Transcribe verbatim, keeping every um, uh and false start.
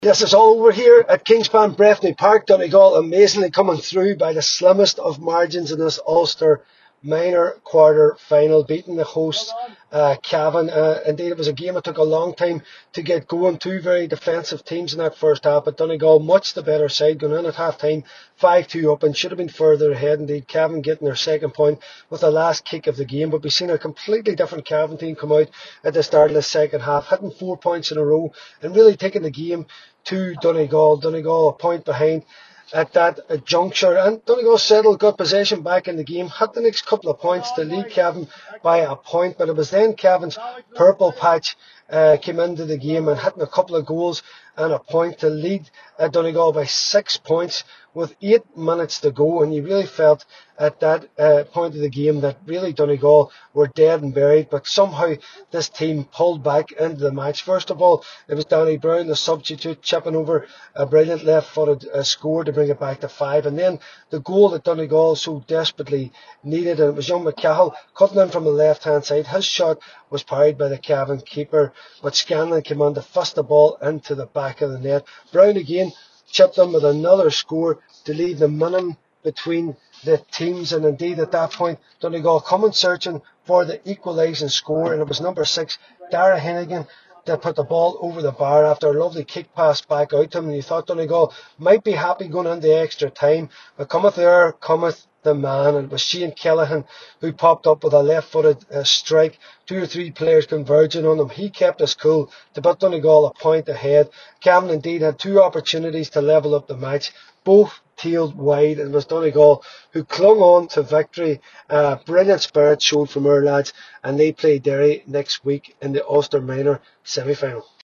Yes, it's all over here at Kingspan Breffni Park. Donegal amazingly coming through by the slimmest of margins in this Ulster minor quarter final, beating the hosts uh, Cavan. Uh, indeed, it was a game that took a long time to get going. Two very defensive teams in that first half, but Donegal much the better side, going in at half time five two up and should have been further ahead. Indeed, Cavan getting their second point with the last kick of the game, but we've seen a completely different Cavan team come out at the start of the second half, hitting four points in a row and really taking the game to Donegal. Donegal a point behind at that uh, juncture, and Donegal settled, got possession back in the game, had the next couple of points to lead Cavan by a point, but it was then Cavan's purple patch uh, came into the game and hitting a couple of goals and a point to lead uh, Donegal by six points with eight minutes to go, and you really felt at that uh, point of the game that really Donegal were dead and buried, but somehow this team pulled back into the match. First of all, it was Danny Brown, the substitute, chipping over a brilliant left-footed uh, score to bring it back to five, and then the goal that Donegal so desperately needed, and it was young McCahill cutting in from the left-hand side. His shot was parried by the Cavan keeper, but Scanlon came on to fist the ball into the back of the net. Brown again chipped in with another score to leave the minimum between the teams, and indeed at that point Donegal coming searching for the equalising score, and it was number six, Dara Hennigan, that put the ball over the bar after a lovely kick pass back out to him, and you thought Donegal might be happy going into extra time, but cometh there cometh the man, and it was Shane Callaghan who popped up with a left-footed uh, strike, two or three players converging on him. He kept us cool to put Donegal a point ahead. Cavan indeed had two opportunities to level up the match, both tailed wide, and it was Donegal who clung on to victory. Uh, brilliant spirit showed from our lads, and they play Derry next week in the Ulster Minor semi-final.